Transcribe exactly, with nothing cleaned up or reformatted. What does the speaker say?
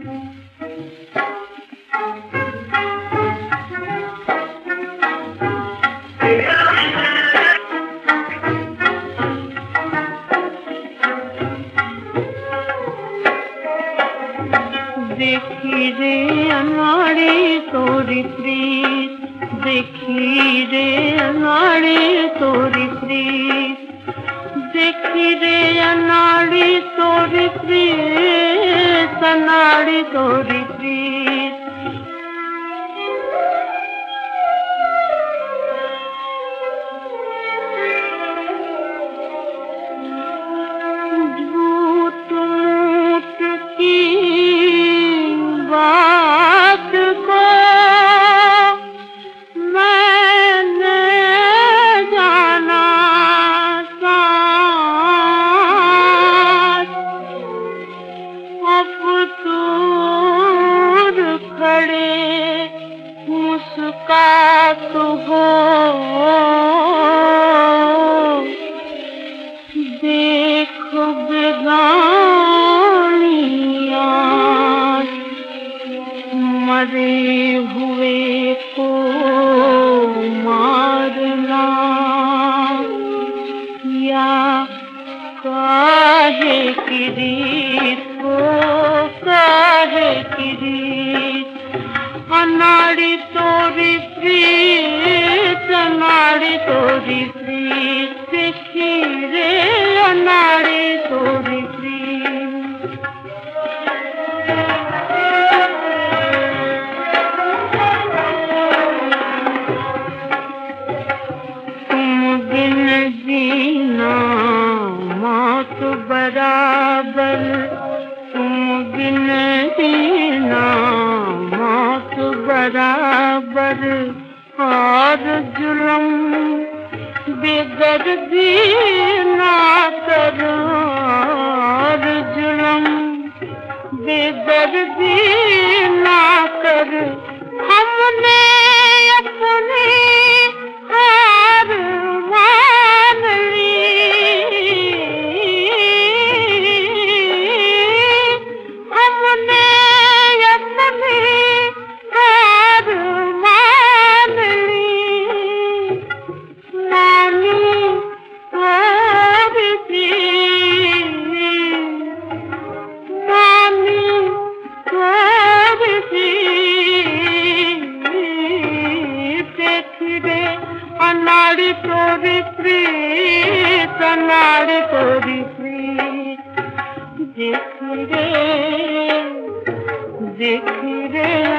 देखी रे अनाड़ी तोरी प्रीत, देखी रे अनाड़ी तोरी प्रीत, देखी रे अनाड़ी तोरी प्रीत, अनाड़ी तोरी प्रीत। झूठ मूठ की बात को मैंने जाना साथ, अब दूर खड़े मुस्कुरात हो, देखो बेगानियाँ मरे हुए को मारना, या काहे की रीत को काहे की रीत। अनाड़ी तोरी प्रीत, अनाड़ी तोरी प्रीत, देखी रे अनाड़ी तोरी प्रीत। तुम बिन जीना मौत बराबर, तुम बिन जीना मौत बराबर, और जुल्म बेदर्दी ना करो, और जुल्म बेदर्दी ना कर। हमने अपनी हार मान ली, हमने अपनी हार मान ली। नानी थोड़ी सी, नानी थोड़ी सी, देखी रे अनाड़ी तोरी प्रीत, अनाड़ी तोरी प्रीत, देखी रे देखी रे